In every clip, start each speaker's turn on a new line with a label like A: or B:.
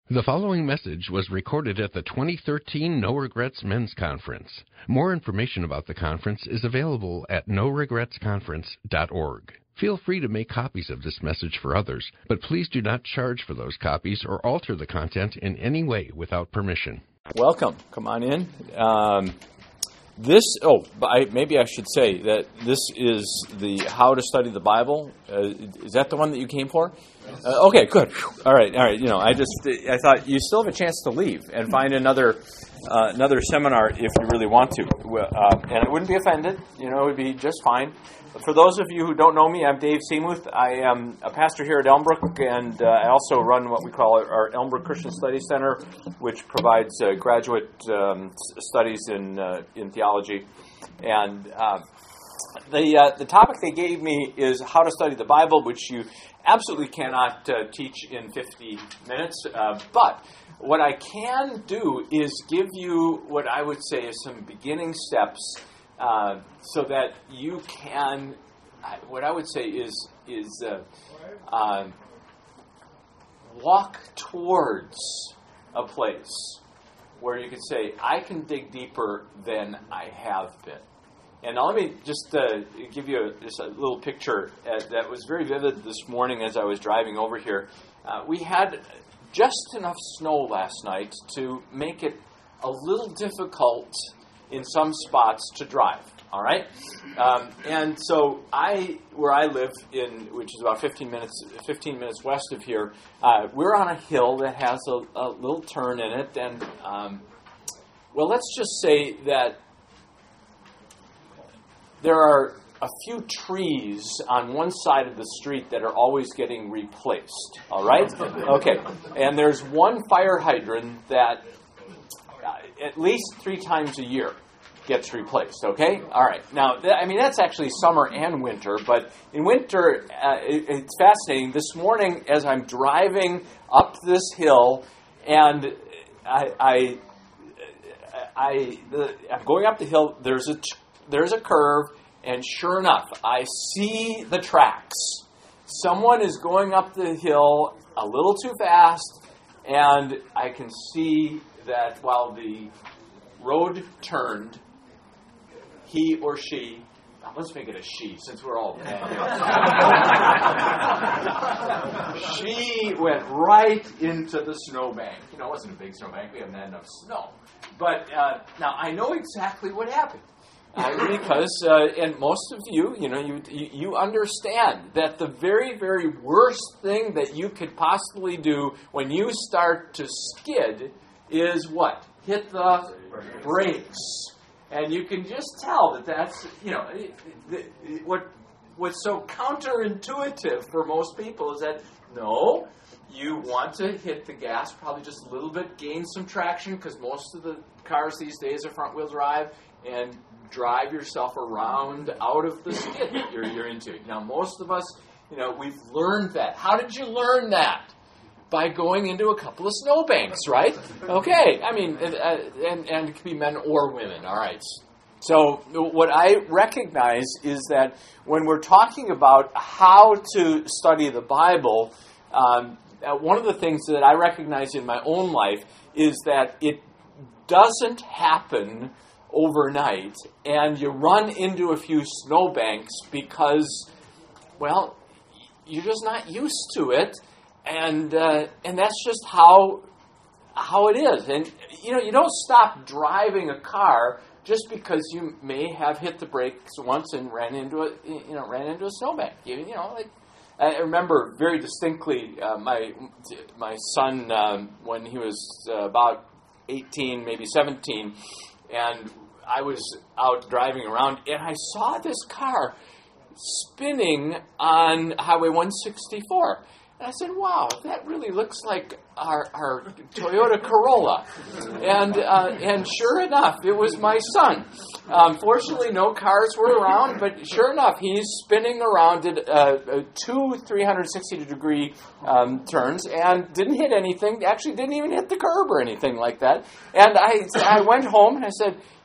A: The following message was recorded at the 2013 No Regrets Men's Conference. More information about the conference is available at noregretsconference.org. Feel free to make copies of this message for others, but please do not charge for those copies or alter the content in any way without permission.
B: Welcome. Come on in. Maybe I should say that this is the How to Study the Bible. Is that the one that you came for? Okay, good. All right. I thought you still have a chance to leave and find another seminar if you really want to, and it wouldn't be offended. It would be just fine. For those of you who don't know me, I'm Dave Seamuth. I am a pastor here at Elmbrook, and I also run what we call our Elmbrook Christian Study Center, which provides graduate studies in theology. And the topic they gave me is how to study the Bible, which you absolutely cannot teach in 50 minutes. But what I can do is give you what I would say is some beginning steps so that you can, what I would say is walk towards a place where you can say, I can dig deeper than I have been. And now let me just give you just a little picture that was very vivid this morning as I was driving over here. We had just enough snow last night to make it a little difficult in some spots to drive, all right? And so where I live which is about 15 minutes west of here, we're on a hill that has a little turn in it. And, let's just say that there are a few trees on one side of the street that are always getting replaced, all right? Okay, and there's one fire hydrant that at least 3 times a year gets replaced, okay? All right. Now, that's actually summer and winter, but in winter, it's fascinating. This morning, as I'm driving up this hill, and I'm going up the hill, there's a curve, and sure enough, I see the tracks. Someone is going up the hill a little too fast, and I can see that while the road turned, he or she, let's make it a she, since we're all she went right into the snowbank. It wasn't a big snowbank. We haven't had enough snow. But now I know exactly what happened. Because, and most of you, you understand that the very, very worst thing that you could possibly do when you start to skid is what? Hit the brakes. And you can just tell that's, what's so counterintuitive for most people is that, no, you want to hit the gas probably just a little bit, gain some traction, because most of the cars these days are front-wheel drive, and drive yourself around out of the skid that you're into. Now, most of us, we've learned that. How did you learn that? By going into a couple of snowbanks, right? Okay, and it could be men or women, all right. So what I recognize is that when we're talking about how to study the Bible, one of the things that I recognize in my own life is that it doesn't happen overnight, and you run into a few snowbanks because, you're just not used to it. And that's just how it is. And you don't stop driving a car just because you may have hit the brakes once and ran into a snowbank. I remember very distinctly my son when he was about 18, maybe 17, and I was out driving around, and I saw this car spinning on Highway 164. And I said, wow, that really looks like our Toyota Corolla. And sure enough, it was my son. Fortunately, no cars were around, but sure enough, he's spinning around at 2 360-degree turns and didn't hit anything. Actually, didn't even hit the curb or anything like that. And I went home and I said,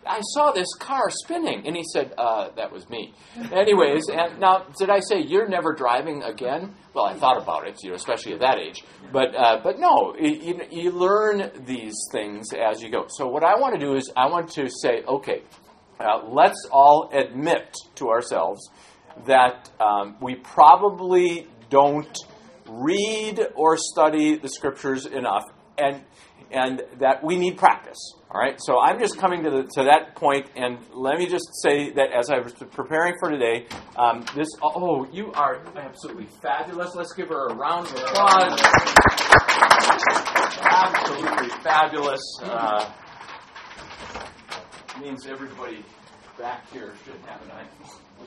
B: I saw this car spinning. And he said, that was me. Anyways, and now, did I say, you're never driving again? Well, I thought about it, especially at that age. But no, you learn these things as you go. So what I want to do is I want to say, okay, let's all admit to ourselves that we probably don't read or study the Scriptures enough, and that we need practice. All right, so I'm just coming to that point, and let me just say that as I was preparing for today, you are absolutely fabulous. Let's give her a round of applause. Absolutely fabulous. Means everybody back here should have a knife.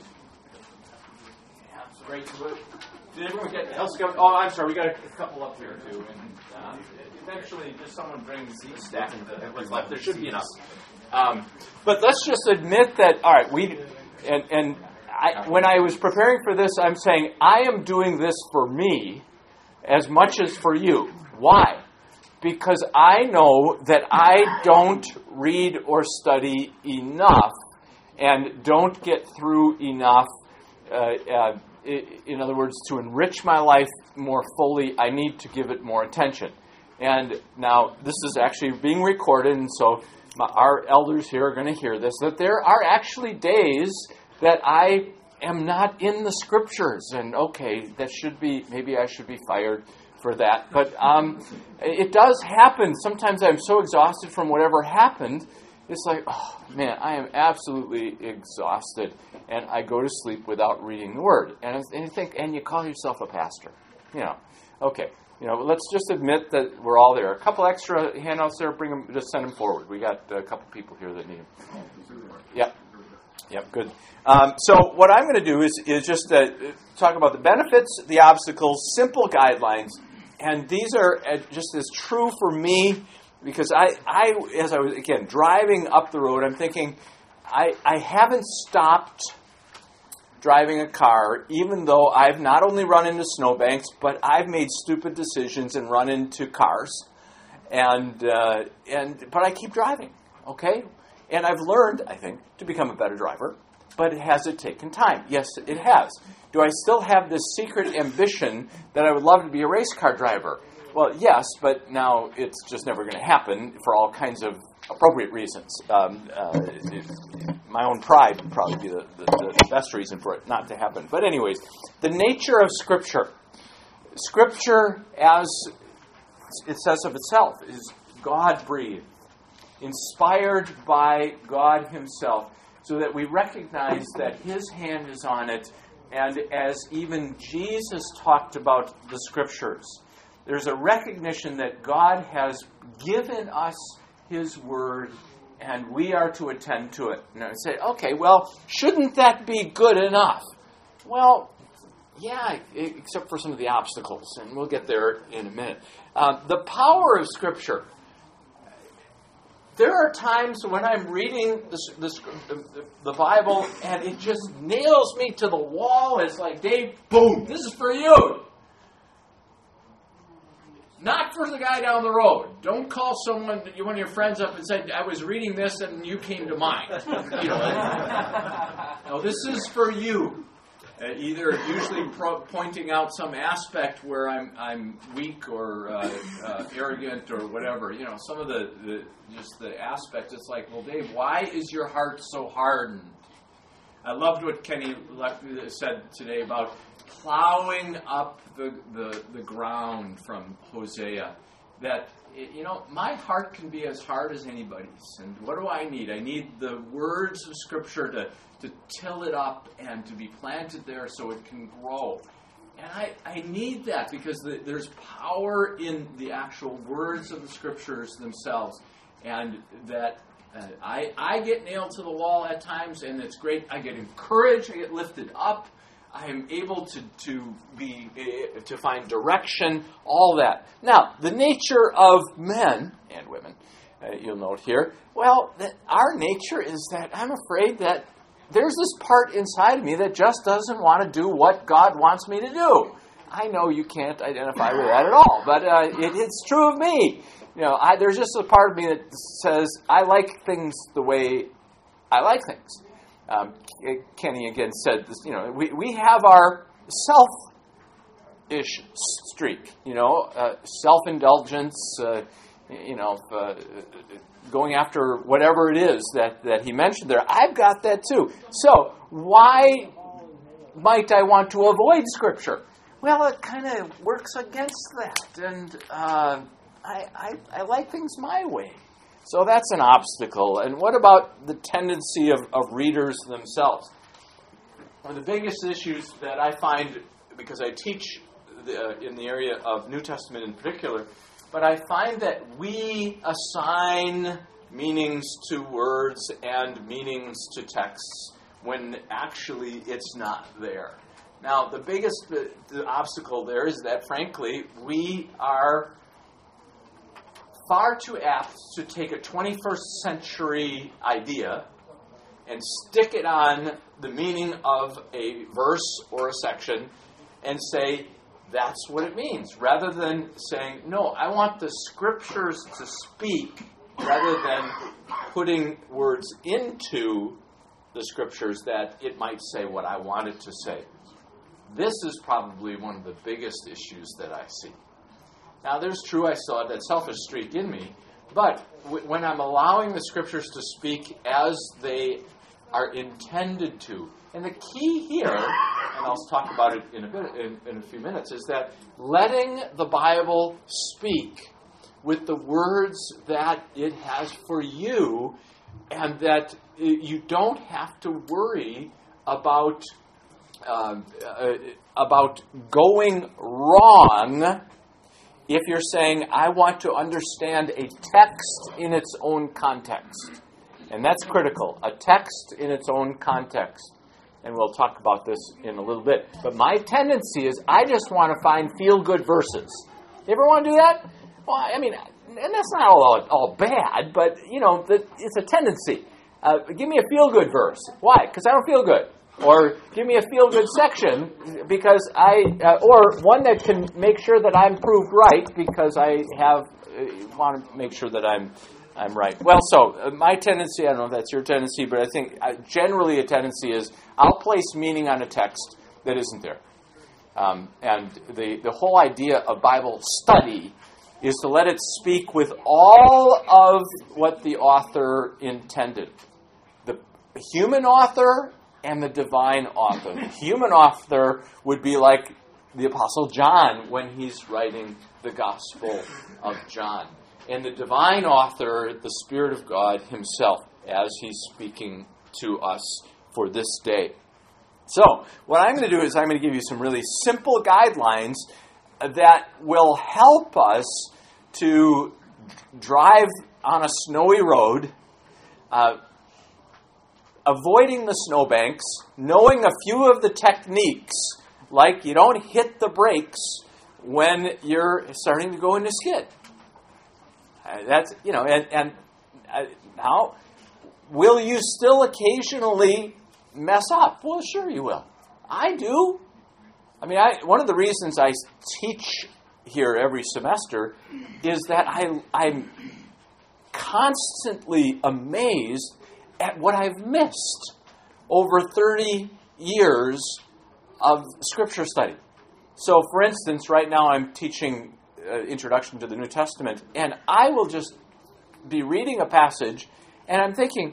B: Yeah, that's great. Did everyone else go? Oh, I'm sorry. We got a couple up here too. And eventually, just someone brings these stack of what's left. There should be enough. But let's just admit that. All right, when I was preparing for this, I'm saying I am doing this for me as much as for you. Why? Because I know that I don't read or study enough and don't get through enough. In other words, to enrich my life more fully, I need to give it more attention. And now, this is actually being recorded, and so our elders here are going to hear this, that there are actually days that I am not in the Scriptures. And okay, maybe I should be fired for that. But it does happen. Sometimes I'm so exhausted from whatever happened, it's like, oh man, I am absolutely exhausted, and I go to sleep without reading the Word. And you think, and you call yourself a pastor, Okay, let's just admit that we're all there. A couple extra handouts there, bring them, just send them forward. We got a couple people here that need them. Yep, good. So what I'm going to do is just talk about the benefits, the obstacles, simple guidelines, and these are just as true for me. Because as I was, again, driving up the road, I'm thinking, I haven't stopped driving a car, even though I've not only run into snowbanks, but I've made stupid decisions and run into cars. But I keep driving, okay? And I've learned, I think, to become a better driver. But has it taken time? Yes, it has. Do I still have this secret ambition that I would love to be a race car driver? Well, yes, but now it's just never going to happen for all kinds of appropriate reasons. My own pride would probably be the best reason for it not to happen. But anyways, the nature of Scripture. Scripture, as it says of itself, is God-breathed, inspired by God Himself, so that we recognize that His hand is on it. And as even Jesus talked about the Scriptures, there's a recognition that God has given us His Word, and we are to attend to it. And I would say, okay, well, shouldn't that be good enough? Well, yeah, except for some of the obstacles, and we'll get there in a minute. The power of Scripture. There are times when I'm reading the Bible, and it just nails me to the wall. It's like, Dave, boom, this is for you. Not for the guy down the road. Don't call one of your friends up and say, I was reading this and you came to mind. No, this is for you. Either usually pointing out some aspect where I'm weak or arrogant or whatever. Some of the aspects. It's like, well, Dave, why is your heart so hardened? I loved what Kenny said today about plowing up the ground from Hosea. That, my heart can be as hard as anybody's. And what do I need? I need the words of Scripture to till it up and to be planted there so it can grow. And I need that because there's power in the actual words of the Scriptures themselves. And that I get nailed to the wall at times, and it's great. I get encouraged. I get lifted up. I am able to find direction, all that. Now, the nature of men and women, you'll note here, well, our nature is that I'm afraid that there's this part inside of me that just doesn't want to do what God wants me to do. I know you can't identify with that at all, but it's true of me. There's just a part of me that says, I like things the way I like things. Kenny again said this, we have our self-ish streak, self-indulgence, going after whatever it is that he mentioned there. I've got that too. So why might I want to avoid Scripture? Well, it kind of works against that, and I like things my way. So that's an obstacle. And what about the tendency of readers themselves? One of the biggest issues that I find, because I teach in the area of New Testament in particular, but I find that we assign meanings to words and meanings to texts when actually it's not there. Now, the biggest the obstacle there is that, frankly, we are far too apt to take a 21st century idea and stick it on the meaning of a verse or a section and say, that's what it means, rather than saying, no, I want the Scriptures to speak, rather than putting words into the Scriptures that it might say what I want it to say. This is probably one of the biggest issues that I see. Now, there's true, I still have that selfish streak in me, but when I'm allowing the Scriptures to speak as they are intended to, and the key here, and I'll talk about it in a few minutes, is that letting the Bible speak with the words that it has for you, and that you don't have to worry about going wrong if you're saying, I want to understand a text in its own context. And that's critical, a text in its own context. And we'll talk about this in a little bit. But my tendency is I just want to find feel-good verses. You ever want to do that? Well, I mean, and that's not all bad, but, it's a tendency. Give me a feel-good verse. Why? Because I don't feel good. Or give me a feel-good section because or one that can make sure that I'm proved right because I want to make sure that I'm right. Well, so my tendency, I don't know if that's your tendency, but I think generally a tendency is I'll place meaning on a text that isn't there. And the whole idea of Bible study is to let it speak with all of what the author intended. The human author and the divine author. The human author would be like the Apostle John when he's writing the Gospel of John. And the divine author, the Spirit of God himself, as he's speaking to us for this day. So, what I'm going to do is I'm going to give you some really simple guidelines that will help us to drive on a snowy road, avoiding the snowbanks, knowing a few of the techniques, like you don't hit the brakes when you're starting to go into skid. That's, now, will you still occasionally mess up? Well, sure you will. I do. I mean, one of the reasons I teach here every semester is that I'm constantly amazed at what I've missed over 30 years of Scripture study. So, for instance, right now I'm teaching Introduction to the New Testament, and I will just be reading a passage, and I'm thinking,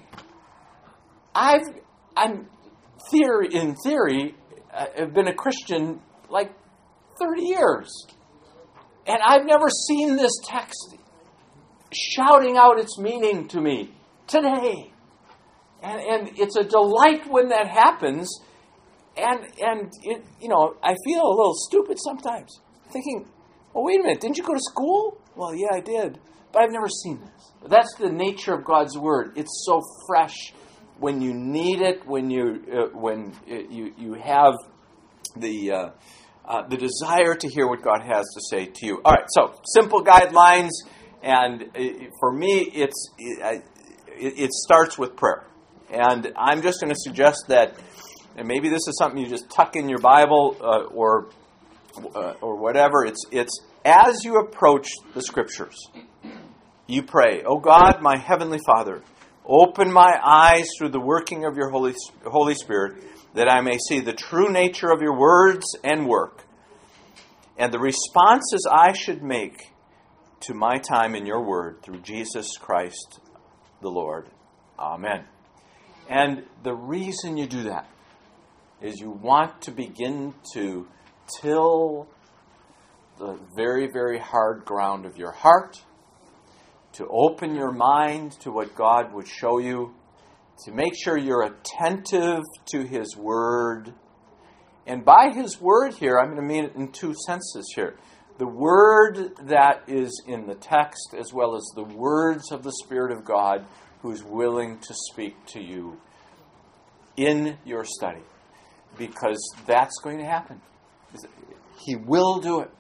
B: in theory, I've been a Christian like 30 years, and I've never seen this text shouting out its meaning to me today. And it's a delight when that happens, and it, I feel a little stupid sometimes, thinking, well, wait a minute, didn't you go to school? Well, yeah, I did, but I've never seen this. That's the nature of God's Word. It's so fresh when you need it, when you have the desire to hear what God has to say to you. All right, so simple guidelines, and for me, it starts with prayer. And I'm just going to suggest that, and maybe this is something you just tuck in your Bible or whatever. It's as you approach the Scriptures, you pray, "Oh God, my Heavenly Father,
C: Open my eyes through the working of your Holy Spirit, that I may see the true nature of your words and work, and the responses I should make to my time in your word, through Jesus Christ the Lord. Amen. And the reason you do that is you want to begin to till the very, very hard ground of your heart, to open your mind to what God would show you, to make sure you're attentive to His Word. And by His Word here, I'm going to mean it in two senses here. The Word that is in the text, as well as the words of the Spirit of God, who is willing to speak to you in your study. Because that's going to happen. He will do it.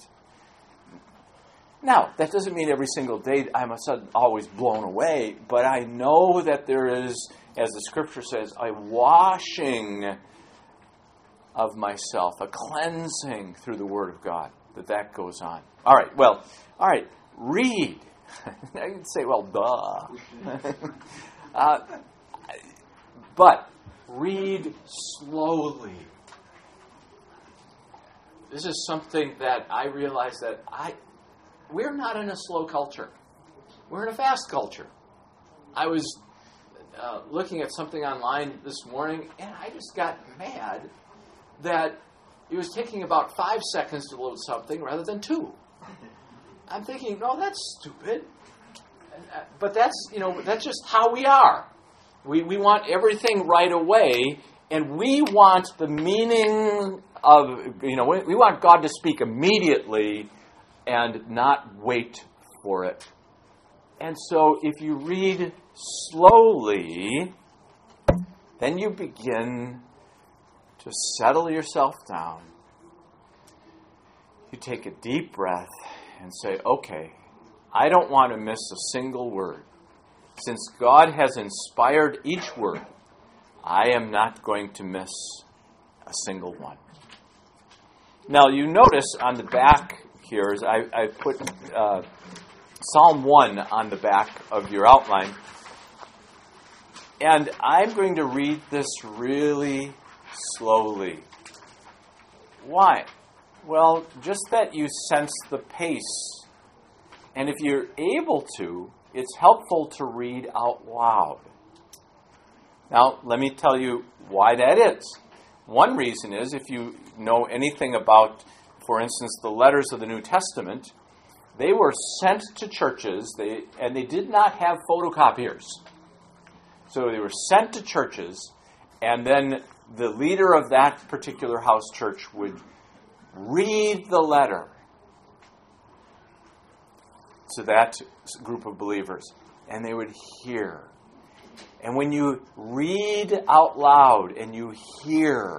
C: Now, that doesn't mean every single day I'm always blown away, but I know that there is, as the Scripture says, a washing of myself, a cleansing through the Word of God, that goes on. All right, read. Now you'd say, well, duh. But read slowly. This is something that I realize that we're not in a slow culture. We're in a fast culture. I was looking at something online this morning, and I just got mad that it was taking about 5 seconds to load something rather than 2. I'm thinking, no, that's stupid. But that's just how we are. We want everything right away, and we want the meaning of, we want God to speak immediately and not wait for it. And so if you read slowly, then you begin to settle yourself down. You take a deep breath and say, okay, I don't want to miss a single word. Since God has inspired each word, I am not going to miss a single one. Now, you notice on the back here is I put Psalm 1 on the back of your outline. And I'm going to read this really slowly. Why? Well, just that you sense the pace. And if you're able to, it's helpful to read out loud. Now, let me tell you why that is. One reason is, if you know anything about, for instance, the letters of the New Testament, they were sent to churches, and they did not have photocopiers. So they were sent to churches, and then the leader of that particular house church would read the letter to that group of believers, and they would hear. And when you read out loud and you hear,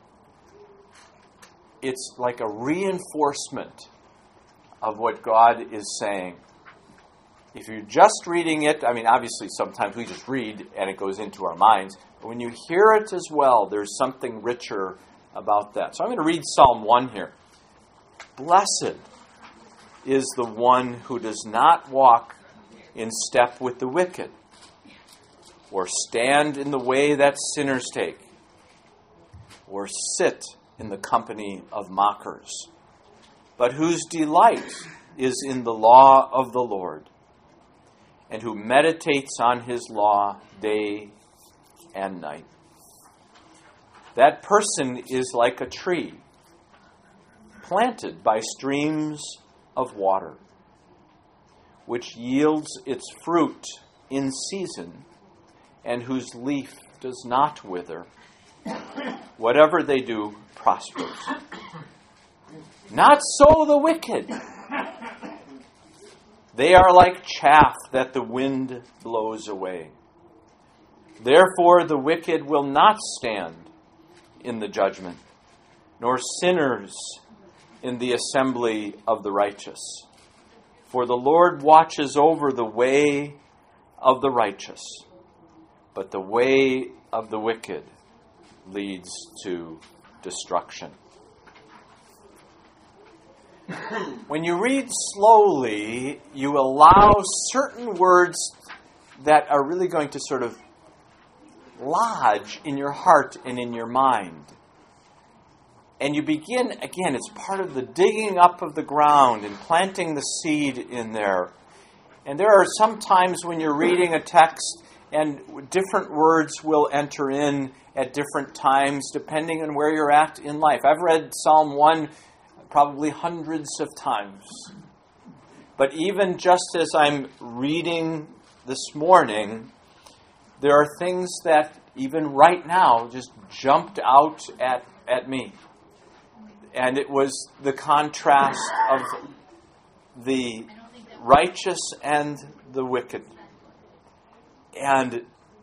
C: it's like a reinforcement of what God is saying. If you're just reading it, obviously sometimes we just read and it goes into our minds. But when you hear it as well, there's something richer about that. So I'm going to read Psalm 1 here. Blessed is the one who does not walk in step with the wicked, or stand in the way that sinners take, or sit in the company of mockers, but whose delight is in the law of the Lord, and who meditates on his law day and night. That person is like a tree planted by streams of water, which yields its fruit in season, and whose leaf does not wither. Whatever they do prospers. Not so the wicked. They are like chaff that the wind blows away. Therefore the wicked will not stand in the judgment, nor sinners in the assembly of the righteous. For the Lord watches over the way of the righteous, but the way of the wicked leads to destruction. When you read slowly, you allow certain words that are really going to sort of lodge in your heart and in your mind. And you begin, again, it's part of the digging up of the ground and planting the seed in there. And there are some times when you're reading a text and different words will enter in at different times depending on where you're at in life. I've read Psalm 1 probably hundreds of times. But even just as I'm reading this morning, there are things that even right now just jumped out at me. And it was the contrast of the righteous and the wicked. And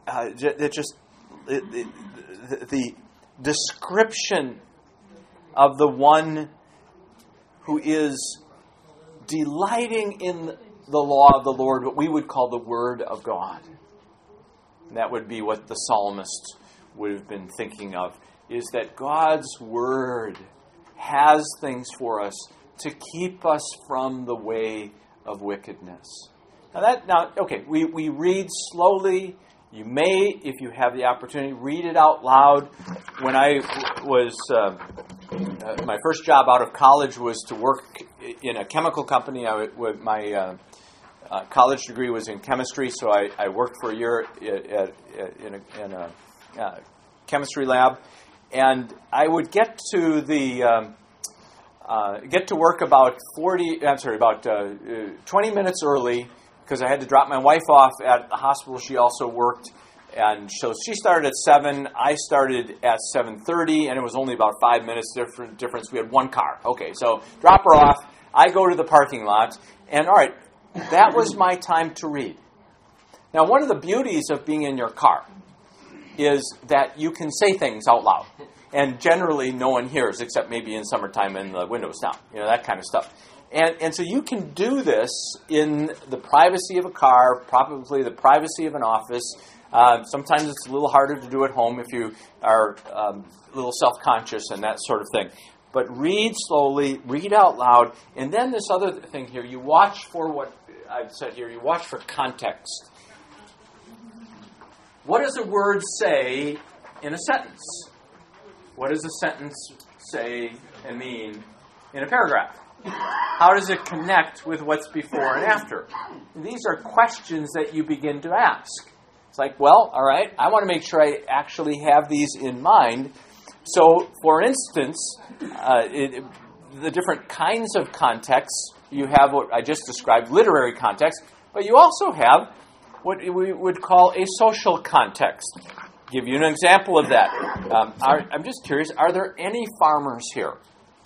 C: the description of the one who is delighting in the law of the Lord, what we would call the Word of God. And that would be what the psalmist would have been thinking of, is that God's Word has things for us to keep us from the way of wickedness. We read slowly. You may, if you have the opportunity, read it out loud. When I was, my first job out of college was to work in a chemical company. My college degree was in chemistry, so I worked for a year in a chemistry lab. And I would get to work about 20 minutes early because I had to drop my wife off at the hospital she also worked. And so she started at 7. I started at 7:30, and it was only about 5 minutes difference. We had one car. Okay, so drop her off. I go to the parking lot, and all right, that was my time to read. Now, one of the beauties of being in your car is that you can say things out loud. And generally no one hears, except maybe in summertime and the windows down. That kind of stuff. And so you can do this in the privacy of a car, probably the privacy of an office. Sometimes it's a little harder to do at home if you are a little self-conscious and that sort of thing. But read slowly, read out loud. And then this other thing here, you watch for what I've said here, you watch for context. What does a word say in a sentence? What does a sentence say and mean in a paragraph? How does it connect with what's before and after? These are questions that you begin to ask. It's like, well, all right, I want to make sure I actually have these in mind. So, for instance, the different kinds of contexts, you have what I just described, literary context, but you also have what we would call a social context. Give you an example of that. I'm just curious, are there any farmers here?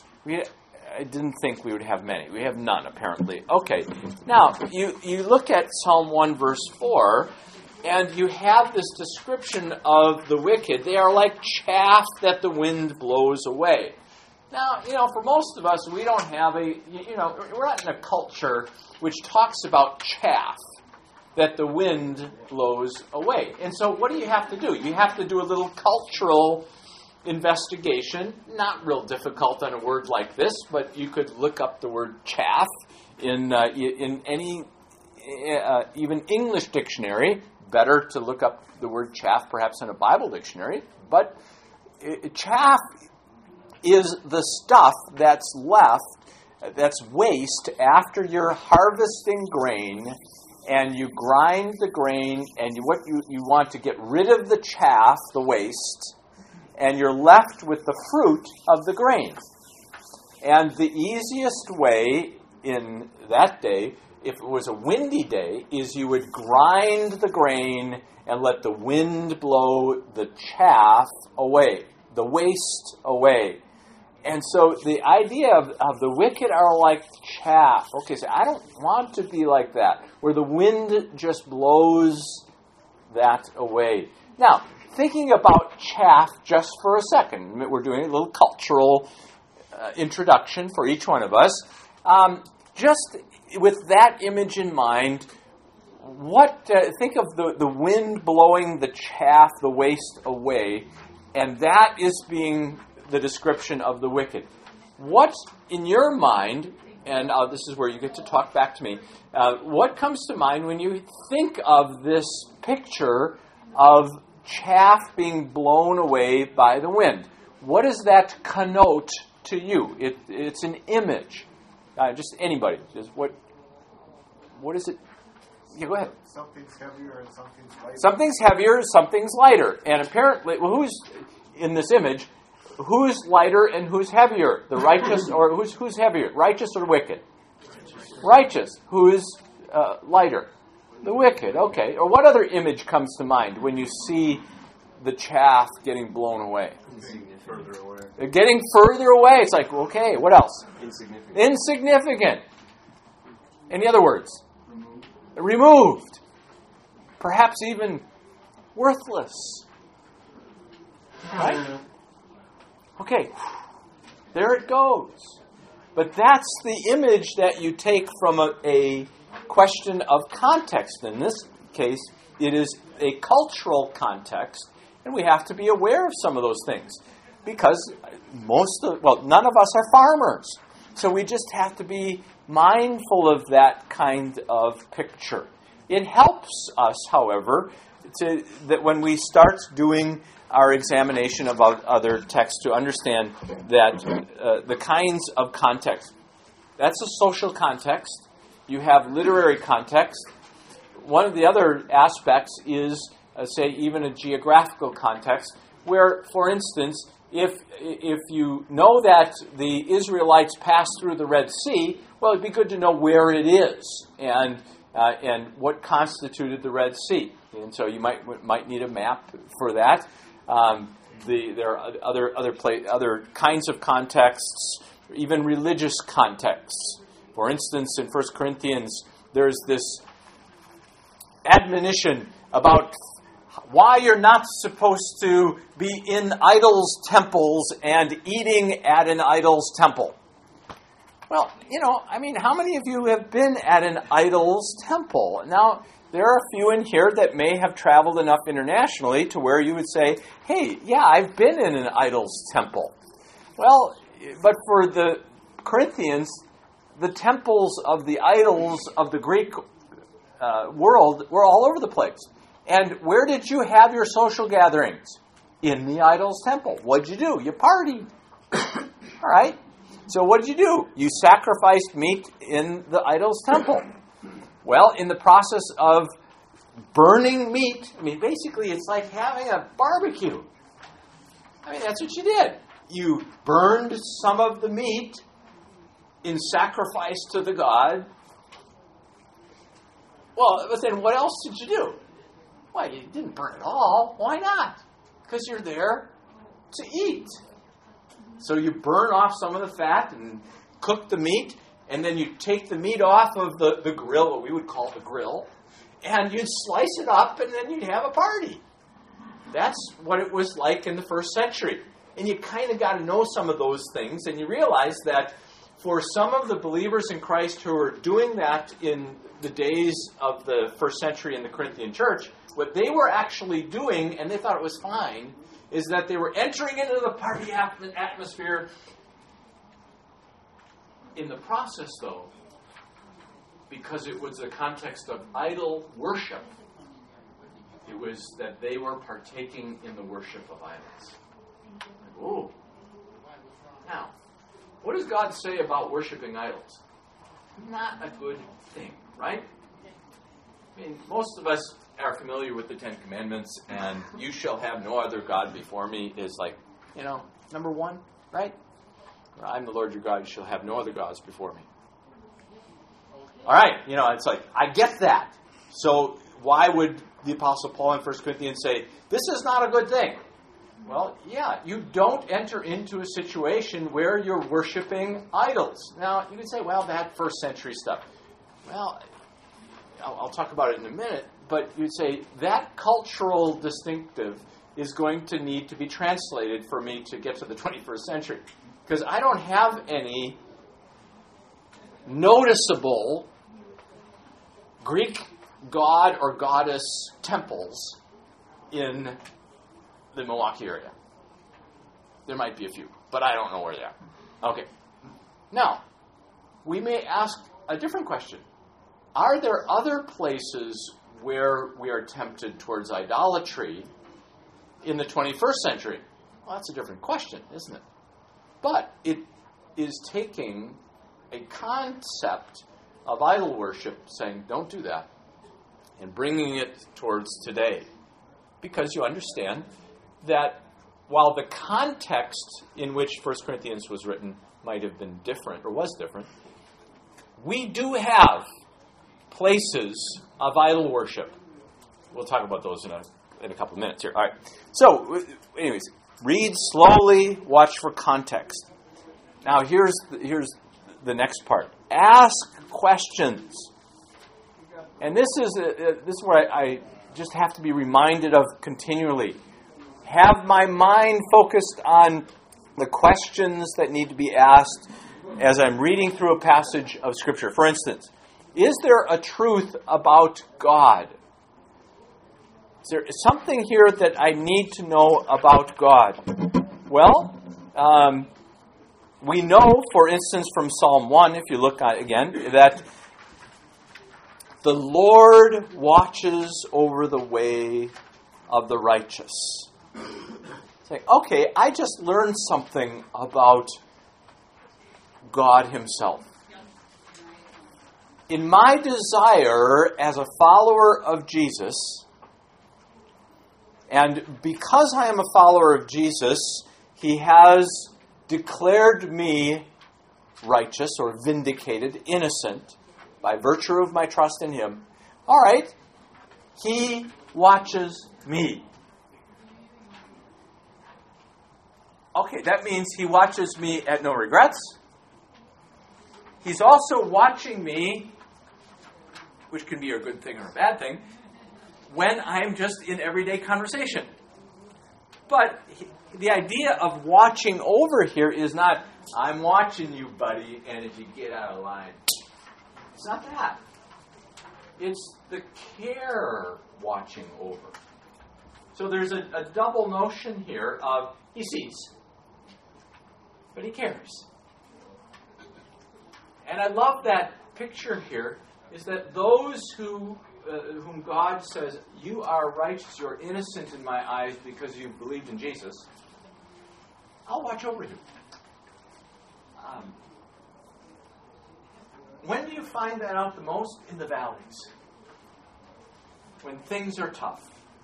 C: I didn't think we would have many. We have none, apparently. Okay. Now, you look at Psalm 1, verse 4, and you have this description of the wicked. They are like chaff that the wind blows away. Now, for most of us, we don't have we're not in a culture which talks about chaff that the wind blows away. And so what do? You have to do a little cultural investigation. Not real difficult on a word like this, but you could look up the word chaff in any, even English dictionary. Better to look up the word chaff perhaps in a Bible dictionary. But chaff is the stuff that's left, that's waste after you're harvesting grain. And you grind the grain, and you want to get rid of the chaff, the waste, and you're left with the fruit of the grain. And the easiest way in that day, if it was a windy day, is you would grind the grain and let the wind blow the chaff away, the waste away. And so the idea of the wicked are like chaff. Okay, so I don't want to be like that, where the wind just blows that away. Now, thinking about chaff just for a second, we're doing a little cultural introduction for each one of us. Just with that image in mind, think of the wind blowing the chaff, the waste away, and that is being the description of the wicked. What, in your mind, and this is where you get to talk back to me. What comes to mind when you think of this picture of chaff being blown away by the wind? What does that connote to you? It's an image. Just anybody. Just what is it? Yeah, go ahead.
D: Something's heavier and something's lighter.
C: Something's heavier, something's lighter. And apparently, well, who's in this image? Who's lighter and who's heavier? The righteous, or who's heavier? Righteous or wicked? Righteous. Who's lighter? The wicked. Okay. Or what other image comes to mind when you see the chaff getting blown away?
D: Further away.
C: They're getting further away. It's like, okay, what else?
D: Insignificant.
C: Insignificant. Any other words? Removed. Perhaps even worthless. Right? Okay. There it goes. But that's the image that you take from a question of context. In this case, it is a cultural context, and we have to be aware of some of those things. Because none of us are farmers. So we just have to be mindful of that kind of picture. It helps us, however, that when we start doing our examination of other texts to understand that the kinds of context. That's a social context. You have literary context. One of the other aspects is, say, even a geographical context, where, for instance, if you know that the Israelites passed through the Red Sea, well, it'd be good to know where it is and what constituted the Red Sea. And so you might need a map for that. There are other kinds of contexts, even religious contexts. For instance, in 1 Corinthians, there's this admonition about why you're not supposed to be in idols' temples and eating at an idol's temple. Well, how many of you have been at an idol's temple? Now, there are a few in here that may have traveled enough internationally to where you would say, hey, yeah, I've been in an idol's temple. Well, but for the Corinthians, the temples of the idols of the Greek world were all over the place. And where did you have your social gatherings? In the idol's temple. What'd you do? You partied. All right. So what did you do? You sacrificed meat in the idol's temple. Well, in the process of burning meat, basically it's like having a barbecue. That's what you did. You burned some of the meat in sacrifice to the god. Well, but then what else did you do? Well, you didn't burn it all. Why not? Because you're there to eat. So you burn off some of the fat and cook the meat, and then you take the meat off of the grill, what we would call the grill, and you'd slice it up, and then you'd have a party. That's what it was like in the first century. And you kind of got to know some of those things, and you realize that for some of the believers in Christ who were doing that in the days of the first century in the Corinthian church, what they were actually doing, and they thought it was fine, is that they were entering into the party atmosphere. In the process, though, because it was a context of idol worship, it was that they were partaking in the worship of idols. Oh. Now, what does God say about worshiping idols? Not a good thing, right? Most of us are familiar with the Ten Commandments, and you shall have no other God before me is like, number one, right? I'm the Lord your God, you shall have no other gods before me. All right, it's like, I get that. So why would the Apostle Paul in 1 Corinthians say, this is not a good thing? Well, yeah, you don't enter into a situation where you're worshiping idols. Now, you can say, well, that first century stuff. Well, I'll talk about it in a minute, but you'd say that cultural distinctive is going to need to be translated for me to get to the 21st century. Because I don't have any noticeable Greek god or goddess temples in the Milwaukee area. There might be a few, but I don't know where they are. Okay. Now,
B: we may ask a different question. Are there other places where we are tempted towards idolatry in the 21st century? Well, that's a different question, isn't it? But it is taking a concept of idol worship, saying, don't do that, and bringing it towards today. Because you understand that while the context in which 1 Corinthians was written might have been different, or was different, we do have places of idol worship. We'll talk about those in a couple of minutes here. All right. So, anyways, read slowly, watch for context. Now, here's the next part. Ask questions. And this is what I just have to be reminded of continually. Have my mind focused on the questions that need to be asked as I'm reading through a passage of Scripture. For instance, is there a truth about God? Is there something here that I need to know about God? Well, we know, for instance, from Psalm 1, if you look at it again, that the Lord watches over the way of the righteous. It's like, okay, I just learned something about God Himself. In my desire as a follower of Jesus, and because I am a follower of Jesus, He has declared me righteous or vindicated, innocent, by virtue of my trust in Him. All right, He watches me. Okay, that means He watches me at no regrets. He's also watching me, which can be a good thing or a bad thing, when I'm just in everyday conversation. But the idea of watching over here is not, I'm watching you, buddy, and if you get out of line. It's not that. It's the care watching over. So there's a double notion here of He sees, but He cares. And I love that picture here, is that those whom God says, you are righteous, you're innocent in my eyes because you believed in Jesus, I'll watch over you. When do you find that out the most? In the valleys. When things are tough.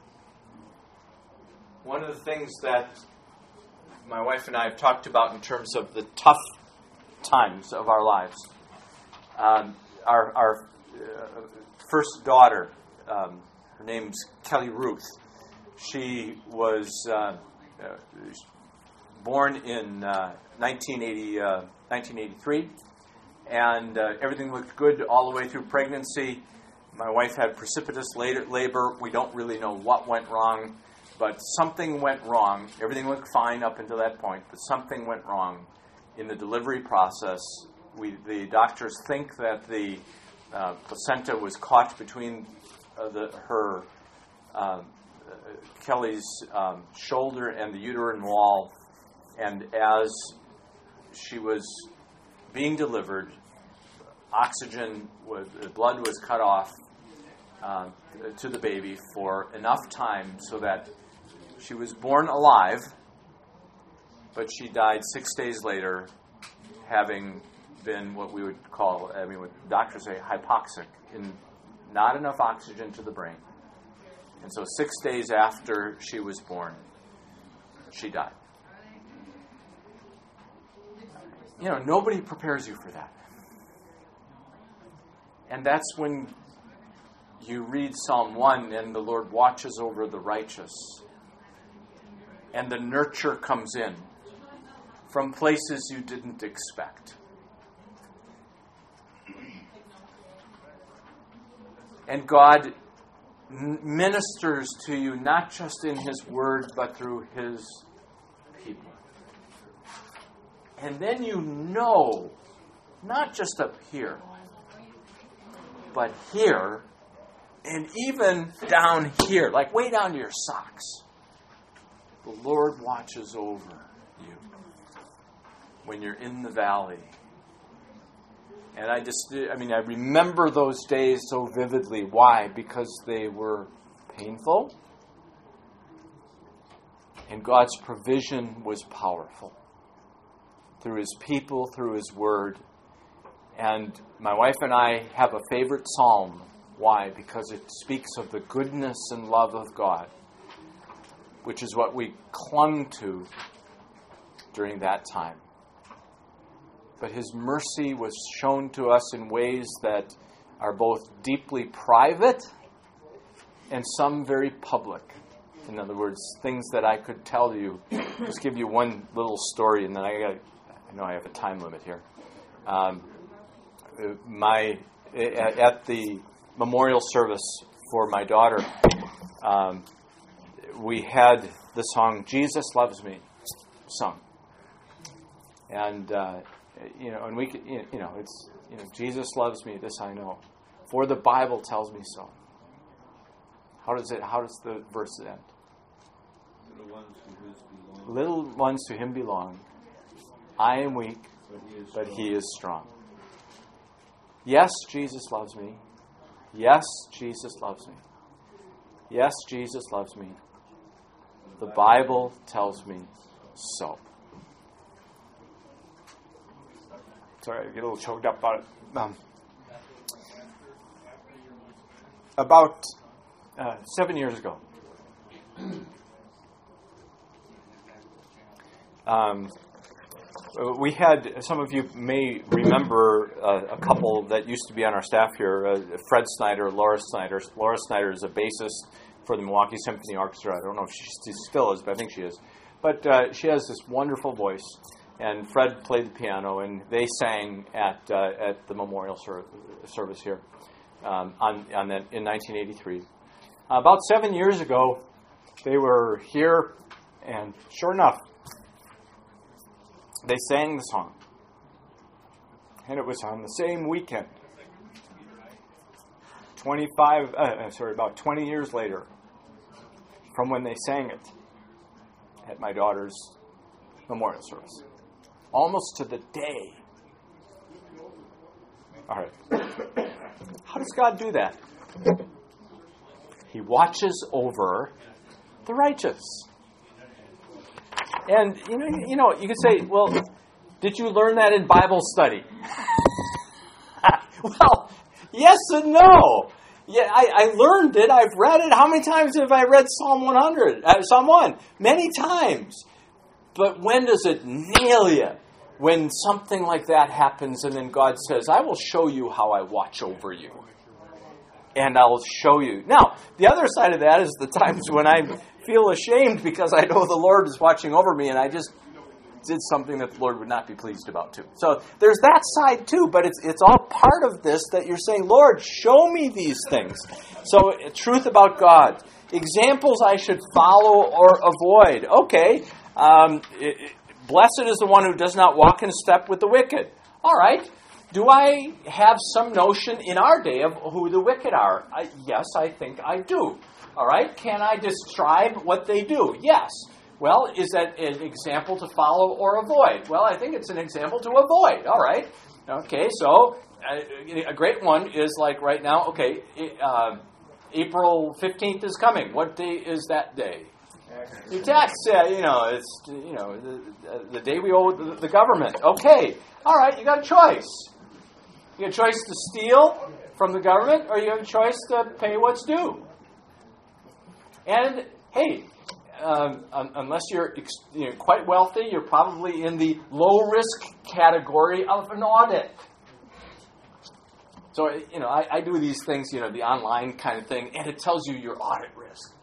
B: One of the things that my wife and I have talked about in terms of the tough times of our lives. Our first daughter, her name's Kelly Ruth. She was born in 1983, and everything looked good all the way through pregnancy. My wife had precipitous labor. We don't really know what went wrong, but something went wrong. Everything looked fine up until that point, but something went wrong in the delivery process. The doctors think that the placenta was caught between Kelly's shoulder and the uterine wall, and as she was being delivered, blood was cut off to the baby for enough time so that she was born alive, but she died 6 days later, having been what we would call, what doctors say, hypoxic, in not enough oxygen to the brain. And so 6 days after she was born, she died. Nobody prepares you for that. And that's when you read Psalm 1, and the Lord watches over the righteous. And the nurture comes in from places you didn't expect. And God ministers to you not just in His Word, but through His people. And then not just up here, but here, and even down here, like way down to your socks. The Lord watches over you when you're in the valley.
C: And I remember those days so vividly. Why? Because they were painful. And God's provision was powerful. Through His people, through His Word. And my wife and I have a favorite psalm. Why? Because it speaks of the goodness and love of God, which is what we clung to during that time. But His mercy was shown to us in ways that are both deeply private and some very public. In other words, things that I could tell you. Just give you one little story, and then I know I have a time limit here. At the memorial service for my daughter, we had the song "Jesus Loves Me" sung, and and we could, it's Jesus loves me, this I know, for the Bible tells me so. How does the verse end? Little ones to Him belong. I am weak, but He is strong. Yes, Jesus loves me. Yes, Jesus loves me. Yes, Jesus loves me. The Bible tells me so. Sorry, I get a little choked up about it. About 7 years ago, we had, some of you may remember a couple that used to be on our staff here, Fred Snyder, Laura Snyder. Laura Snyder is a bassist for the Milwaukee Symphony Orchestra. I don't know if she still is, but I think she is. But she has this wonderful voice, and Fred played the piano, and they sang at the memorial service here in 1983. About 7 years ago, they were here, and sure enough, they sang the song. And it was on the same weekend. About 20 years later, from when they sang it at my daughter's memorial service. Almost to the day. All right. How does God do that? He watches over the righteous. And, you could say, well, did you learn that in Bible study? Well, yes and no. Yeah, I learned it. I've read it. How many times have I read Psalm 1? Many times. But when does it nail you? When something like that happens and then God says, I will show you how I watch over you. And I'll show you. Now, the other side of that is the times when I feel ashamed because I know the Lord is watching over me and I just did something that the Lord would not be pleased about too. So there's that side too, but it's all part of this that you're saying, Lord, show me these things. So truth about God. Examples I should follow or avoid. Okay, blessed is the one who does not walk in step with the wicked. All right. Do I have some notion in our day of who the wicked are? Yes, I think I do. All right. Can I describe what they do? Yes. Well, is that an example to follow or avoid? Well, I think it's an example to avoid. All right. Okay, so a great one is like right now, okay, April 15th is coming. What day is that day? Your tax, it's, the day we owe the government. Okay. All right, you got a choice. You have a choice to steal from the government, or you have a choice to pay what's due. And, hey, unless you're quite wealthy, you're probably in the low-risk category of an audit. So, I do these things, the online kind of thing, and it tells you your audit risk.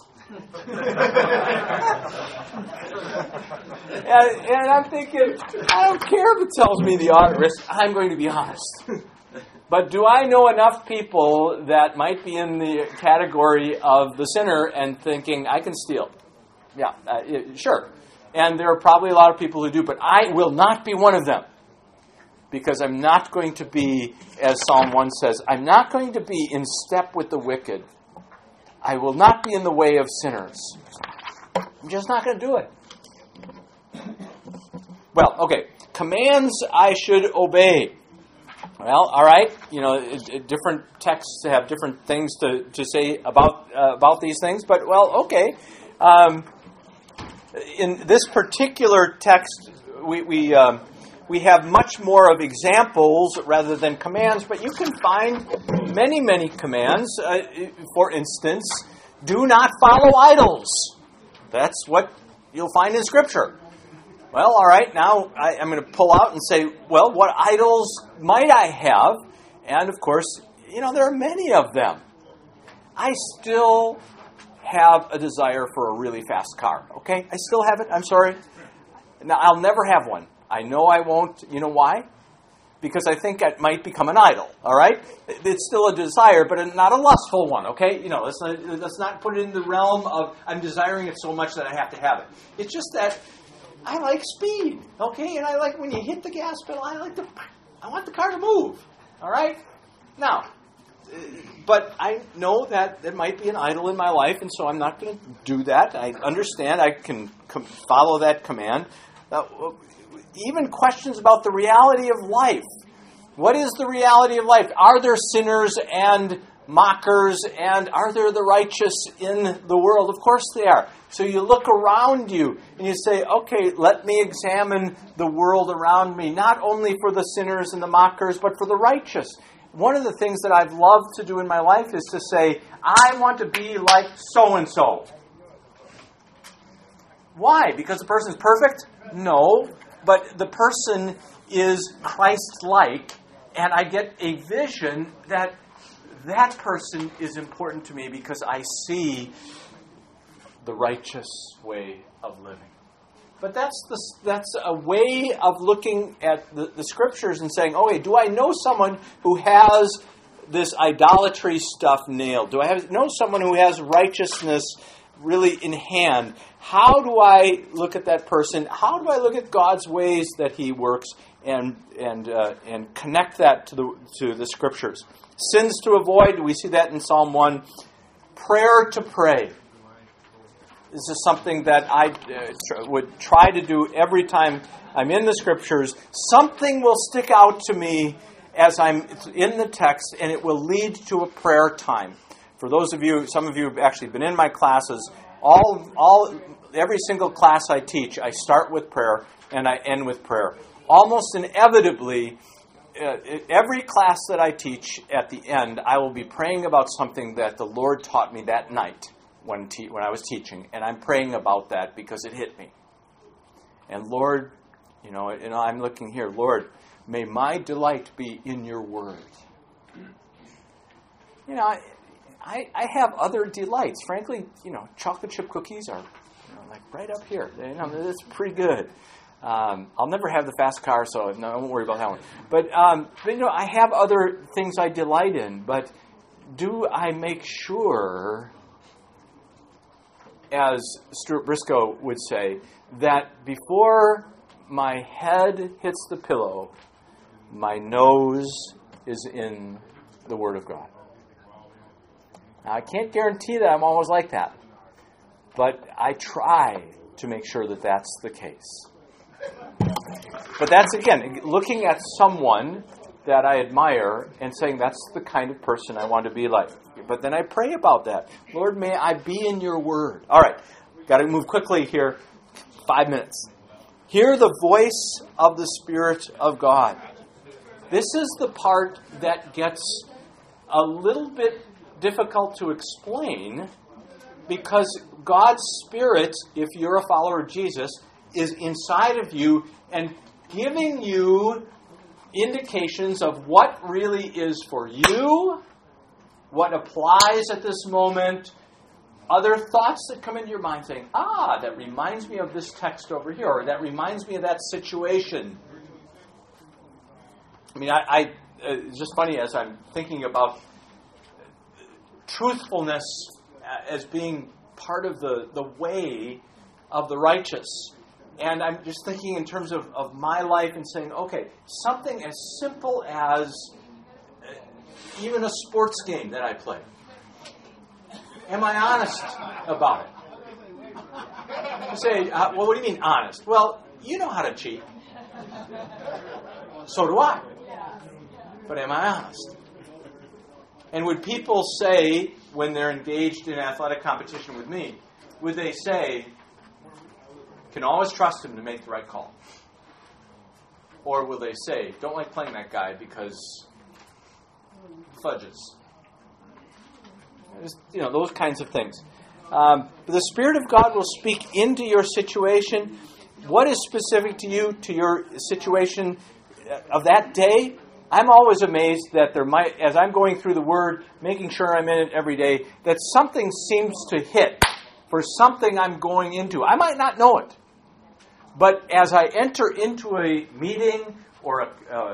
C: and I'm thinking, I don't care if it tells me the audit risk. I'm going to be honest. But do I know enough people that might be in the category of the sinner and thinking, I can steal? Yeah, sure. And there are probably a lot of people who do, but I will not be one of them. Because I'm not going to be, as Psalm 1 says, I'm not going to be in step with the wicked. I will not be in the way of sinners. I'm just not going to do it. Well, okay. Commands I should obey. Well, all right. Different texts have different things to say about these things. But, well, okay. In this particular text, we have much more of examples rather than commands. But you can find many, many commands. For instance, do not follow idols. That's what you'll find in Scripture. Well, all right, now I'm going to pull out and say, well, what idols might I have? And, of course, there are many of them. I still have a desire for a really fast car, okay? I still have it. I'm sorry. Now, I'll never have one. I know I won't. You know why? Because I think it might become an idol, all right? It's still a desire, but not a lustful one, okay? Let's not put it in the realm of I'm desiring it so much that I have to have it. It's just that I like speed, okay? And I like when you hit the gas pedal, I want the car to move, all right? Now, but I know that there might be an idol in my life, and so I'm not going to do that. I understand. I can follow that command. Even questions about the reality of life. What is the reality of life? Are there sinners and mockers, and are there the righteous in the world? Of course they are. So you look around you and you say, okay, let me examine the world around me, not only for the sinners and the mockers, but for the righteous. One of the things that I've loved to do in my life is to say, I want to be like so-and-so. Why? Because the person is perfect? No, but the person is Christ-like, and I get a vision that person is important to me because I see the righteous way of living. But that's a way of looking at the Scriptures and saying, okay, do I know someone who has this idolatry stuff nailed? Do I know someone who has righteousness really in hand? How do I look at that person? How do I look at God's ways that He works and connect that to the Scriptures? Sins to avoid, we see that in Psalm 1. Prayer to pray. This is something that I would try to do every time I'm in the Scriptures. Something will stick out to me as I'm in the text, and it will lead to a prayer time. For those of you, some of you have actually been in my classes. Every single class I teach, I start with prayer and I end with prayer. Almost inevitably, every class that I teach, at the end, I will be praying about something that the Lord taught me that night when I was teaching. And I'm praying about that because it hit me. And Lord, I'm looking here, Lord, may my delight be in your word. I have other delights. Frankly, chocolate chip cookies are like right up here. That's pretty good. I'll never have the fast car, so no, I won't worry about that one. But I have other things I delight in. But do I make sure, as Stuart Briscoe would say, that before my head hits the pillow, my nose is in the Word of God? Now, I can't guarantee that I'm always like that, but I try to make sure that that's the case. But that's, again, looking at someone that I admire and saying that's the kind of person I want to be like. But then I pray about that. Lord, may I be in your word. All right, got to move quickly here. 5 minutes. Hear the voice of the Spirit of God. This is the part that gets a little bit difficult to explain because God's Spirit, if you're a follower of Jesus, is inside of you and giving you indications of what really is for you, what applies at this moment, other thoughts that come into your mind saying, that reminds me of this text over here, or that reminds me of that situation. I mean, it's just funny as I'm thinking about truthfulness as being part of the way of the righteous. And I'm just thinking in terms of my life and saying, okay, something as simple as even a sports game that I play. Am I honest about it? You say, well, what do you mean honest? Well, you know how to cheat. So do I. But am I honest? And would people say, when they're engaged in athletic competition with me, would they say, can always trust him to make the right call? Or will they say, don't like playing that guy because fudges? Those kinds of things. The Spirit of God will speak into your situation. What is specific to you, to your situation of that day? I'm always amazed that there might, as I'm going through the Word, making sure I'm in it every day, that something seems to hit for something I'm going into. I might not know it. But as I enter into a meeting or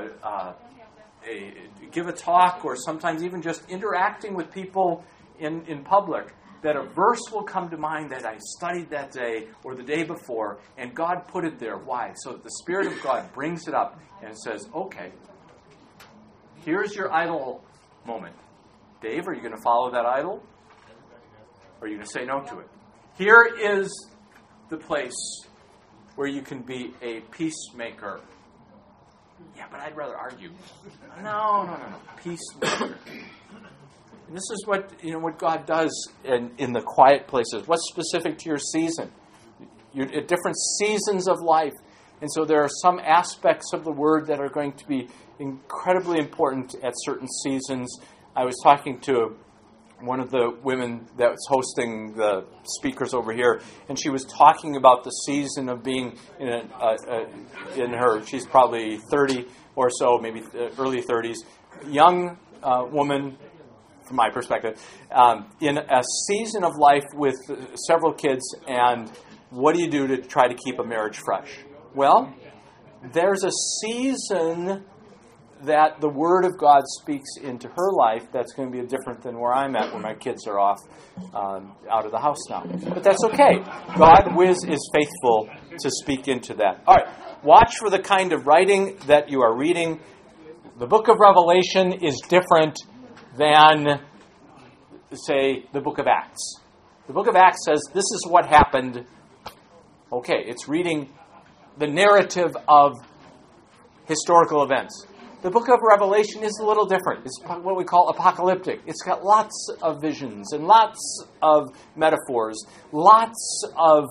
C: give a talk, or sometimes even just interacting with people in public, that a verse will come to mind that I studied that day or the day before, and God put it there. Why? So that the Spirit of God brings it up and says, okay, here's your idol moment. Dave, are you going to follow that idol? Or are you going to say no to it? Here is the place where you can be a peacemaker. Yeah, but I'd rather argue. No. Peacemaker. And this is what God does in the quiet places. What's specific to your season? You're at different seasons of life. And so there are some aspects of the Word that are going to be incredibly important at certain seasons. I was talking to one of the women that was hosting the speakers over here, and she was talking about the season of being in her, she's probably 30 or so, maybe early 30s, young woman, from my perspective, in a season of life with several kids, and what do you do to try to keep a marriage fresh? Well, there's a season that the Word of God speaks into her life that's going to be different than where I'm at, where my kids are off out of the house now. But that's okay. God is faithful to speak into that. All right, watch for the kind of writing that you are reading. The book of Revelation is different than, say, the book of Acts. The book of Acts says, this is what happened. Okay, it's reading the narrative of historical events. The book of Revelation is a little different. It's what we call apocalyptic. It's got lots of visions and lots of metaphors, lots of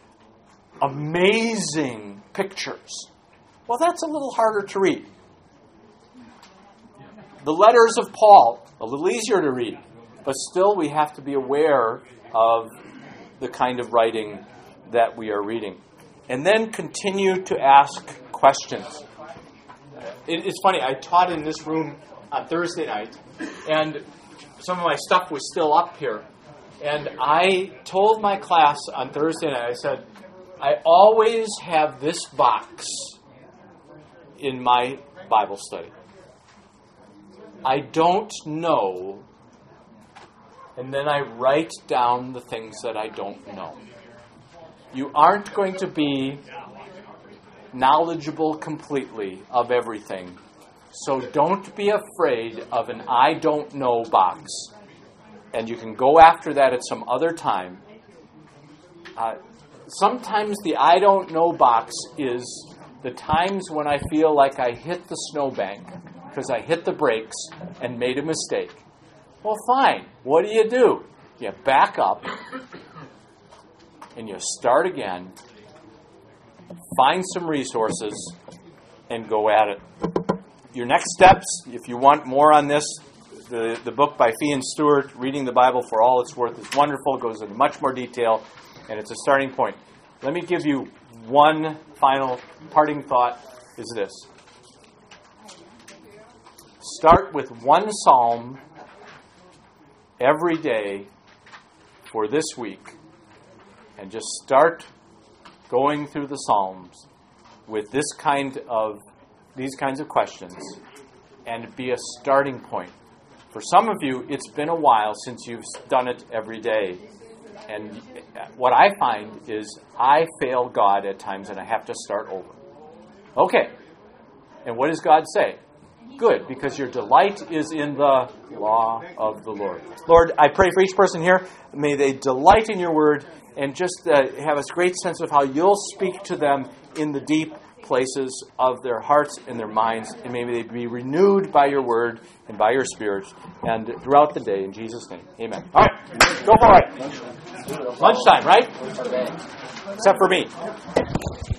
C: amazing pictures. Well, that's a little harder to read. The letters of Paul, a little easier to read, but still we have to be aware of the kind of writing that we are reading. And then continue to ask questions. It's funny, I taught in this room on Thursday night, and some of my stuff was still up here. And I told my class on Thursday night, I said, I always have this box in my Bible study. I don't know, and then I write down the things that I don't know. You aren't going to be knowledgeable completely of everything. So don't be afraid of an I don't know box. And you can go after that at some other time. Sometimes the I don't know box is the times when I feel like I hit the snowbank because I hit the brakes and made a mistake. Well, fine. What do? You back up and you start again. Find some resources and go at it. Your next steps, if you want more on this, the book by Fee and Stewart, Reading the Bible for All It's Worth, is wonderful. It goes into much more detail, and it's a starting point. Let me give you one final parting thought, is this. Start with one psalm every day for this week, and just start going through the Psalms with these kinds of questions, and be a starting point. For some of you, it's been a while since you've done it every day. And what I find is I fail God at times and I have to start over. Okay. And what does God say? Good, because your delight is in the law of the Lord. Lord, I pray for each person here. May they delight in your word and just have a great sense of how you'll speak to them in the deep places of their hearts and their minds, and may they be renewed by your word and by your spirit, and throughout the day, in Jesus' name. Amen. All right, go for it. Lunchtime, right? Except for me.